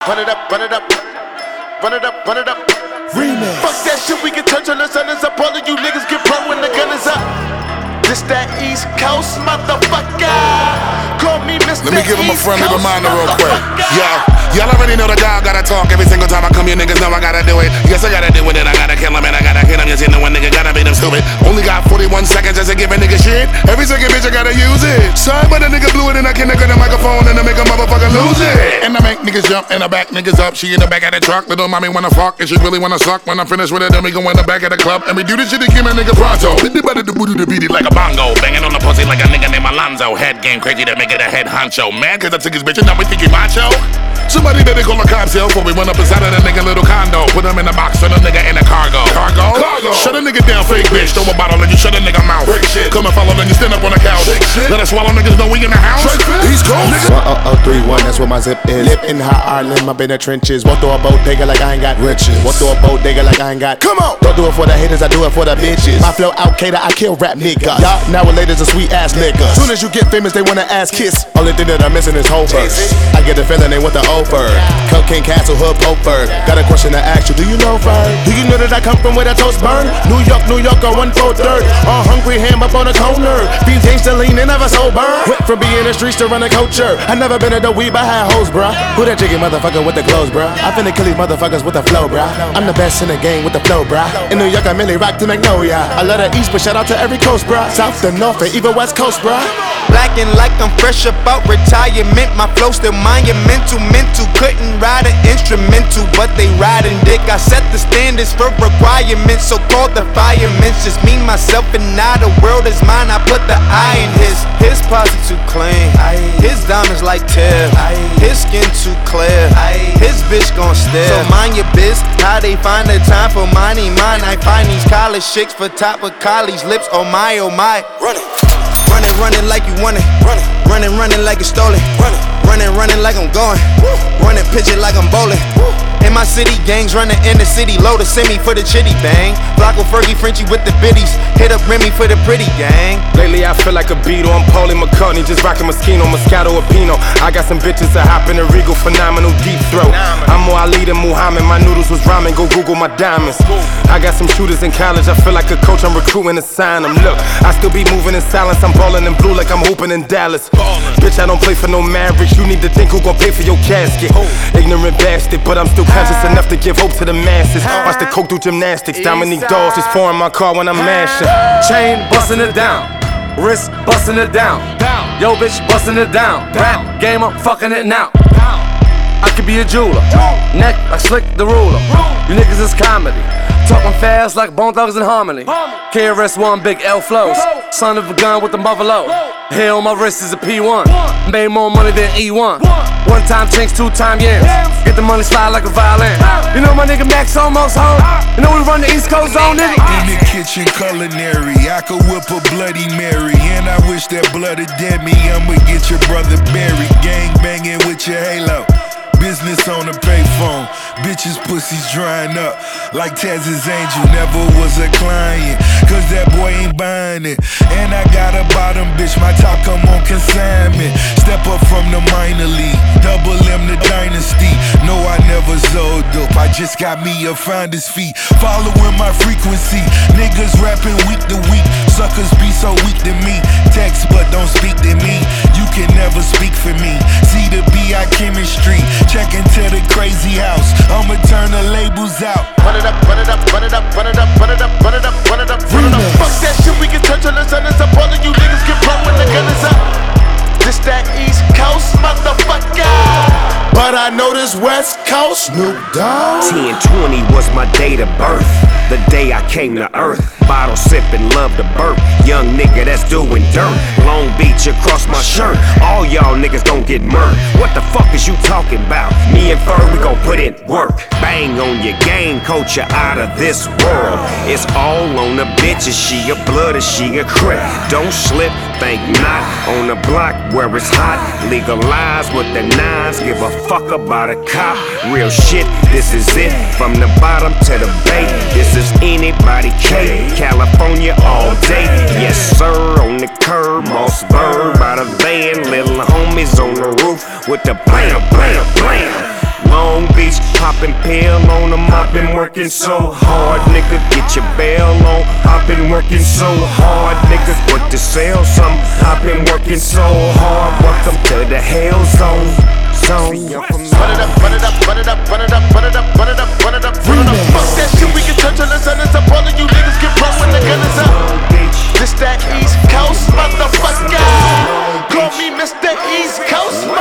Run it up, run it up, run it up, run it up. Remix. Fuck that shit, we can touch on the sun. It's up, all of you niggas get pro when the gun is up. This that East Coast motherfucker. Call me Mr. Let me give him a East friendly Coast reminder real quick. motherfucker. Y'all already know the dog gotta talk every single time I come. You niggas know I gotta do it. Yes, I gotta do it, and I gotta kill him, and I gotta hit him. Yes, you know one nigga gotta beat him stupid. Only got 41 seconds just to give a nigga shit. Every second bitch I gotta use it. Sorry, but a nigga blew it, and I can't get the microphone, and I make a motherfucker lose it. And I make niggas jump, and I back niggas up. She in the back of the truck, little mommy wanna fuck, and she really wanna suck. When I'm finished with it, then we go in the back of the club, and we do this shit to give my nigga pronto. Hit the body, the booty, the beat it like a bongo. Banging on the pussy like a nigga named Alonzo. Head game crazy to make it a head honcho. Mad cause I took his bitch and now we think he macho. Somebody better call a cops here before we run up inside of that nigga little condo. Put him in the box, turn a nigga in a cargo. Cargo? Shut a nigga down, fake bitch. Throw a bottle and you shut a nigga mouth. Come and follow, then you stand up on the couch. Let us swallow niggas know we in the house. He's cold. 10031, that's where my zip is. Live in hot Ireland, I've been in the trenches. Walk through a bodega like I ain't got riches. Walk through a bodega like I ain't got. Come on! Don't do it for the haters, I do it for the bitches. My flow out cater, I kill rap niggas. Y'all nowadays are sweet ass niggas. Soon as you get famous, they wanna ass kiss. Only thing that I'm missing is whole verse. I get the feeling they want the over. Cocaine Castle, Hood, Poper. Got a question to ask you, do you know Fern? Do you know that I come from where the toast burn? New York, on 1/4. All hungry, ham up on the corner. Fiends gangsta lean and never sober. Went from being in the streets to run a culture. I never been at the weed, but I had hoes, bruh. Who that chicken motherfucker with the clothes, bruh? I finna kill these motherfuckers with the flow, bruh. I'm the best in the game with the flow, bruh. In New York, I merely rock to Magnolia. I love the East, but shout out to every coast, bruh. South to North, and even West Coast, bruh. Blacking like I'm fresh about retirement. My flow still monumental, mental. Couldn't ride an instrumental, but they riding dick. I set the standards for requirements, so called the firemen. Just me, myself, and now the world is mine. I put the eye in his. His posse too clean. His diamonds like tear. His skin too clear. His bitch gon' stare. So mind your biz. How they find the time for money? Mine. I find these college chicks for top of college lips. Oh my, oh my. Running like you want it. Running like it's stolen. Running like I'm going. Running pitch it like I'm bowling. In my city, gangs running in the city. Load a semi for the chitty bang. Flocko, Fergie, Frenchie with the biddies. Hit up Remy for the pretty gang. Lately I feel like a Beatle. I'm Paulie McCartney, just rocking Moschino, Moscato, or Pinot. I got some bitches that hop in a Regal, phenomenal deep throat. I'm more Ali than Muhammad. My noodles was ramen. Go Google my diamonds. I got some shooters in college. I feel like a coach. I'm recruiting to sign them. Look, I still be moving in silence. I'm balling in blue like I'm hooping in Dallas. Bitch, I don't play for no Mavericks. You need to think who gon' pay for your casket. Ignorant bastard, but I'm still conscious enough to give hope to the masses. Watch the coke do gymnastics. Dominique Dawes just pouring my car when I'm mashing. Chain busting it down, wrist busting it down. Yo bitch busting it down. Rap game, I'm fucking it now. I could be a jeweler, neck like Slick the Ruler. You niggas is comedy, talking fast like Bone Thugs and Harmony. KRS-One, big L flows, son of a gun with the mother low. Hair on my wrist is a P1, made more money than E1. One time chinks, 2 time yams. Get the money slide like a violin. You know my nigga Max almost home. You know we run the East Coast zone, nigga. In the kitchen culinary, I could whip a Bloody Mary. And I wish that blood had dead me. I'ma get your brother buried. Gang banging with your halo. Business on the payphone. Bitches pussies drying up like Taz's angel. Never was a client, cause that boy ain't buying it. And I got a bottom bitch, my top come on consignment. Step up from the minor league, double M the dynasty. No, I never sold dope, I just got me a finder's fee. Following my frequency, niggas rapping week to week. Suckers be so weak to me. Text but don't speak to me. You can never speak for me. See the BI chemistry. Check into the crazy house. I'ma turn the labels out. Run it up, run it up, run it up, run it up, run it up, run it up, run it up, run it up. Fuck that shit, we can touch on the sun. It's up, all of you niggas get pro when the gun is up. This that East Coast motherfucker. But I know this West Coast, Snoop Dogg. 10/20 was my date of birth, the day I came to earth. Bottle sipping, love to burp. Young nigga that's doing dirt. Long Beach across my shirt. All y'all niggas gon' get murked. What the fuck is you talking about? Me and Fur, we gon' put in work. Bang on your game, coach, you out of this world. It's all on the bitches. She a blood or she a crip. Don't slip, think not. On the block where it's hot. Legalize with the nines. Give a fuck about a cop. Real shit, this is it. From the bottom to the bay. This is anybody K. California all day. Yes sir, on the curb. Mossberg by the van. Little homies on the roof with the blam, blam, blam. Long Beach, poppin' pill on them. I've been working so hard, nigga. Get your bail on. I've been working so hard, niggas. What to sell some? I've been working so hard. Welcome to the hell zone. Run it up, run it up, run it up, run it up, run it up, run it up, run it up, run it up. Fuck that shit, we can turn till the sun is up. All of you niggas get broke when the gun is up. This that East Coast motherfucker. Call me Mr. East Coast motherfucker.